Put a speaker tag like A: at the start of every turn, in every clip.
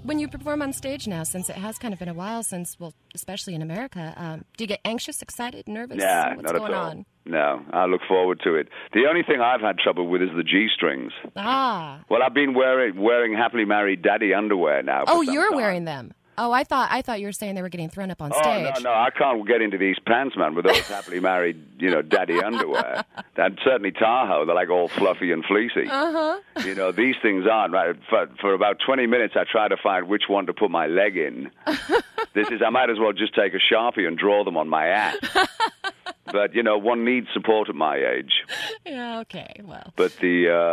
A: when you perform on stage now, since it has kind of been a while since, well, especially in America, do you get anxious, excited, nervous?
B: Nah,
A: What's
B: not
A: going
B: at all.
A: on?
B: No, I look forward to it. The only thing I've had trouble with is the G-strings.
A: Ah.
B: Well, I've been wearing happily married daddy underwear now.
A: Oh,
B: for some
A: you're
B: time.
A: wearing them. Oh, I thought you were saying they were getting thrown up on
B: Oh,
A: stage.
B: no, I can't get into these pants, man, with those happily married, daddy underwear. And certainly Tahoe, they're like all fluffy and fleecy.
A: Uh-huh.
B: These things aren't, right? For about 20 minutes, I try to find which one to put my leg in. I might as well just take a Sharpie and draw them on my ass. But, one needs support at my age.
A: Yeah, okay, well.
B: But that's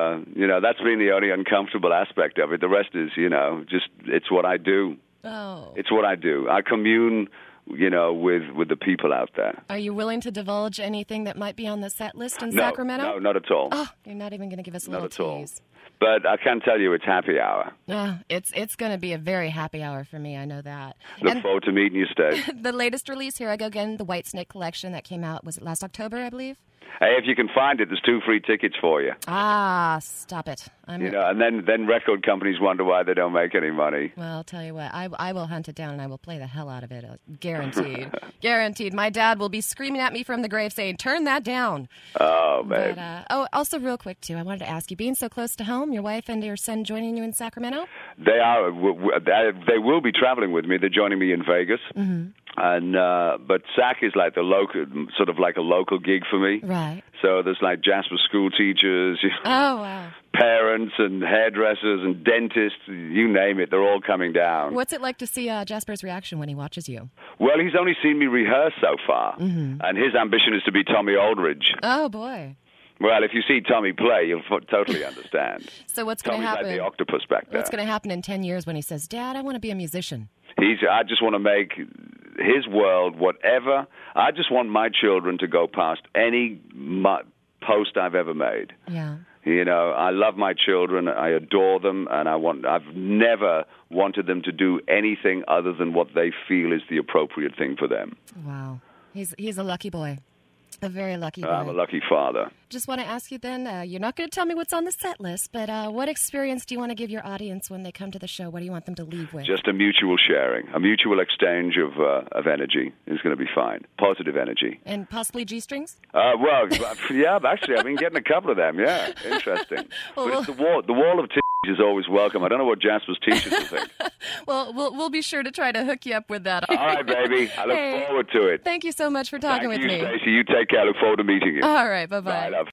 B: been the only uncomfortable aspect of it. The rest is, it's what I do.
A: Oh.
B: It's what I do. I commune, with the people out there.
A: Are you willing to divulge anything that might be on the set list in
B: No,
A: Sacramento?
B: No, not at all.
A: Oh, you're not even going to give us a little
B: Not at all.
A: tease.
B: But I can tell you it's happy hour.
A: It's going to be a very happy hour for me, I know that.
B: Look forward to meeting you, Steve.
A: The latest release, here I go again, the Whitesnake collection that came out, was it last October, I believe?
B: Hey, if you can find it, there's 2 free tickets for you.
A: Ah, stop it.
B: And then record companies wonder why they don't make any money.
A: Well, I'll tell you what, I will hunt it down and I will play the hell out of it. Guaranteed. Guaranteed. My dad will be screaming at me from the grave saying, turn that down.
B: Oh, babe.
A: But, also real quick, too, I wanted to ask you, being so close to home, your wife and your son joining you in Sacramento?
B: They are. They will be traveling with me. They're joining me in Vegas. Mm-hmm. And but SAC is like sort of like a local gig for me.
A: Right.
B: So there's like Jasper school teachers,
A: oh wow,
B: parents and hairdressers and dentists, you name it, they're all coming down.
A: What's it like to see Jasper's reaction when he watches you?
B: Well, he's only seen me rehearse so far, and his ambition is to be Tommy Aldridge.
A: Oh boy.
B: Well, if you see Tommy play, you'll totally understand.
A: So what's going to happen?
B: Tommy's like the octopus back there.
A: What's going to happen in 10 years when he says, Dad, I want to be a musician?
B: I just want to make his world whatever. I just want my children to go past any post I've ever made.
A: Yeah.
B: I love my children. I adore them, and I've never wanted them to do anything other than what they feel is the appropriate thing for them.
A: Wow. He's a lucky boy. A very lucky boy.
B: I'm a lucky father.
A: Just want to ask you then, you're not going to tell me what's on the set list, but what experience do you want to give your audience when they come to the show? What do you want them to leave with?
B: Just a mutual sharing, a mutual exchange of energy is going to be fine. Positive energy.
A: And possibly G-strings?
B: Well, yeah, actually, I've been getting a couple of them, yeah. Interesting. But it's the wall of is always welcome. I don't know what Jasper's teachers will think.
A: Well, we'll be sure to try to hook you up with that.
B: All right, baby. I look forward to it.
A: Thank you so much for talking with me.
B: Thank you, Stacey. You take care. I look forward to meeting you.
A: All right. Bye-bye.
B: Bye, love.